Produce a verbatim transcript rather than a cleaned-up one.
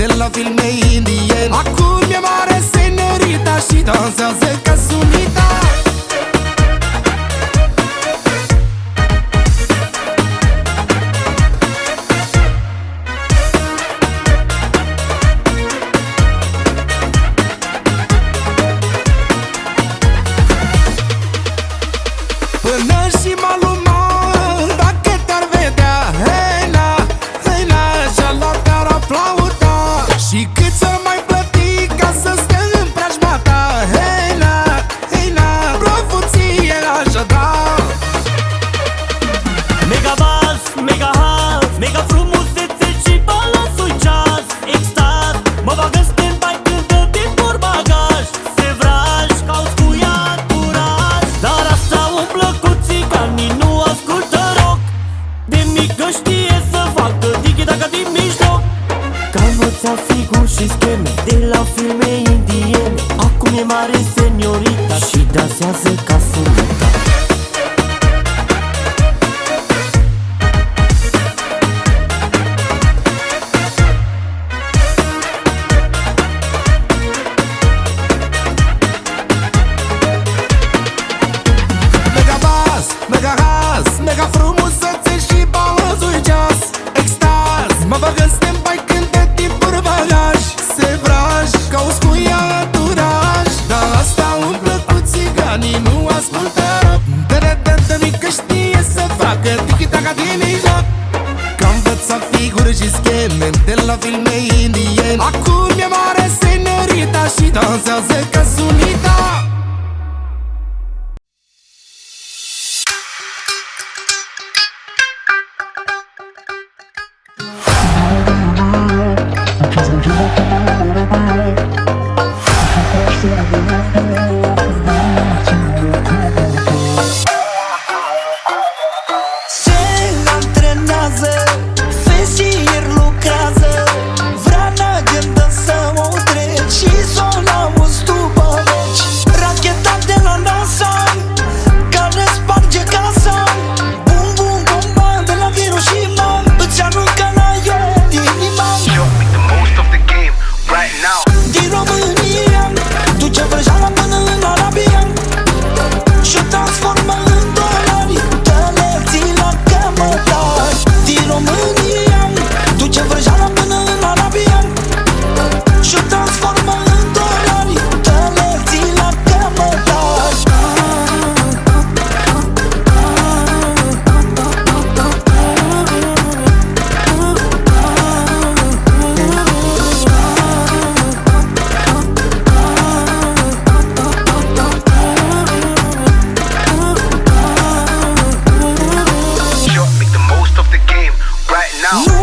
de la filme indiene. Acum e mare senorita și dansează ca sunita. Până și malumar, dacă te-ar vedea, hei na, hei na, și-a luat te-ar aplauda. Și cât să mai plăti ca să stea în preajma ta, hei na, hei na, profuție așa da. Mega bas, mega house, mega frumusețe și balansul jazz. Extaz, mă bagă stand-by când dă timpuri bagaj. Se vraj, cauți cu ea curaj, dar asta umblă cu țiganii, nu ascultă rock. De mică știe să facă tiki-taka din mijloc. Că învăța figuri și scheme de la filme indiene. Acum e mare seniorita și dansează ca sunita. Mega bas, mega house, mega frumusețe și balansul jazz. Extaz, mă bagă stand-by când de timpuri bagaj. Se vraj, cauți cu ea turaj, dar asta umblă cu țiganii, nu ascultă rock. Dă-dă-dă-dă mică știe să facă tiki-taka din mijloc. Că învăța figuri și scheme de la filme indiene. Acum e mare senorita și dansează ca sunita. Se antrenează, fesier lucrează, vrea în agenda să mă treci și s-o n-auzi după veci. Racheta de la NASA, care sparge casa, bum bum bomba de la Hiroshima, îți aruncă la el inima. Show me the most of the game right now. Din România, duce vrăjeala până în Arabia și-o transformă în dolari, dă-le ții la cămătari. Din România, duce vrăjeala până în Arabia și-o transformă în dolari, dă-le ții la cămătari. Show me the most of the game right now. Nu